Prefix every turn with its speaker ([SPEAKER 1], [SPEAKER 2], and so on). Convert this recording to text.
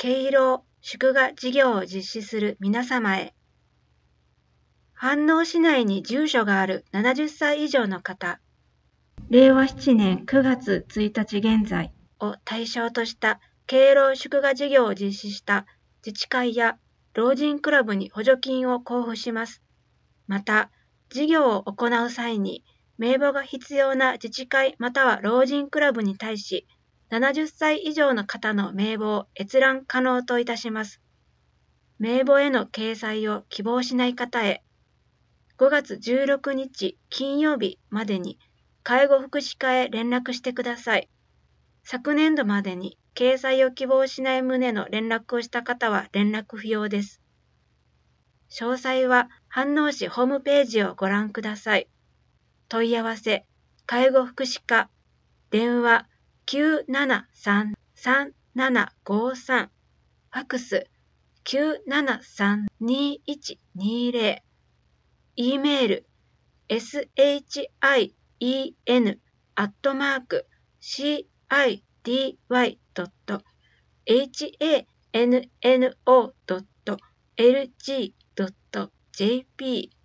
[SPEAKER 1] 敬老祝賀事業を実施する皆様へ。飯能市内に住所がある70歳以上の方、令和7年9月1日現在を対象とした敬老祝賀事業を実施した自治会や老人クラブに補助金を交付します。また、事業を行う際に名簿が必要な自治会または老人クラブに対し、70歳以上の方の名簿を閲覧可能といたします。名簿への掲載を希望しない方へ、5月16日金曜日までに介護福祉課へ連絡してください。昨年度までに掲載を希望しない旨の連絡をした方は連絡不要です。詳細は飯能市ホームページをご覧ください。問い合わせ、介護福祉課、電話 973-3753、ファクス 973-2120、E メール shin@cidy.hanno.lg.jp